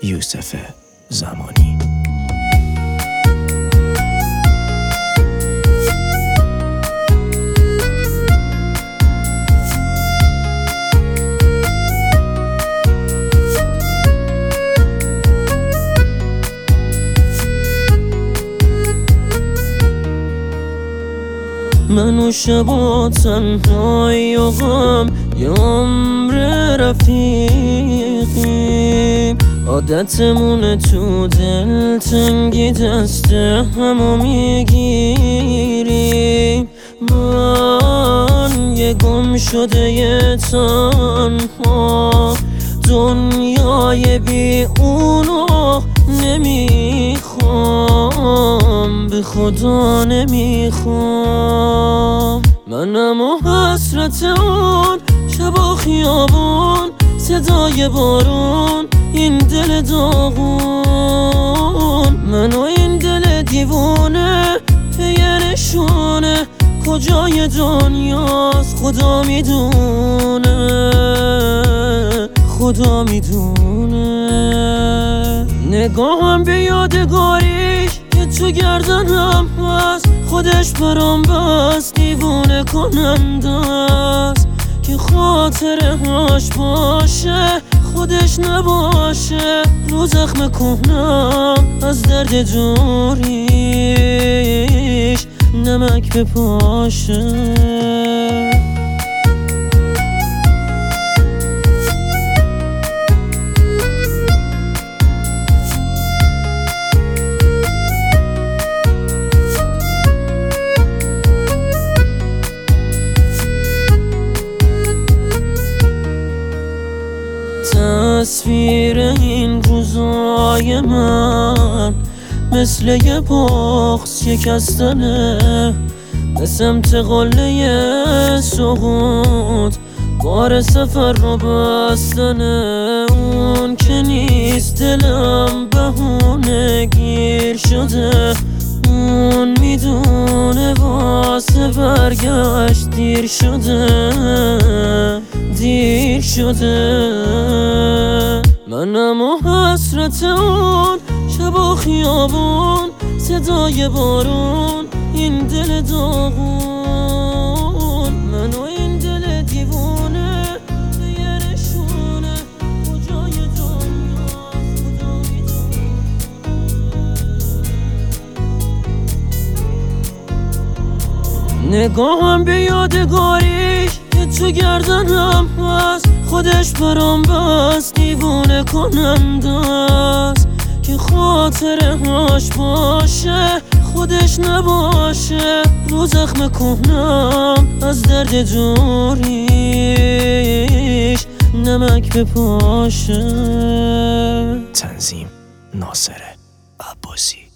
یوسف زمانی. من و شبا تنهایی و غم یه عمر رفیقیم، عادتمونه تو دل تنگی دست همو میگیریم. من یه گم شده یه تنها، دنیای بی اونو نمیخوام، به خدا نمیخوام. منم و حسرت اون شب و خیابون، صدای بارون، این دل داغون. من و این دل دیوونه یه نشونه، کجای دنیاست خدا میدونه، خدا میدونه. نگاهم به یادگاریش که تو گردنم هست، خودش برام بس دیوونه کننده است. که خاطرهاش باشه خودش نباشه، رو زخم کهنم از درد دوریش نمک بپاشه. تصویر این روزای من مثل یه بغض شکستنه، مثل سمت قله سقوط بار سفر رو بستنه. اون که نیست دلم بهونه گیر شده، اون میدونه واسه برگشت دیر شده، دیر شده. منم و حسرت اون شب و خیابون، صدای بارون، این دل داغون. من و این دل دیوونه یه نشونه، کجای دنیاست خدا میدونه. نگاهم به یادگاریش که تو گردنم هست، خودش برام بس دیوونه کننده است. که خاطرهاش باشه خودش نباشه، رو زخم کهنم از درد دوریش نمک بپاشه. تنظیم ناصر عباسی.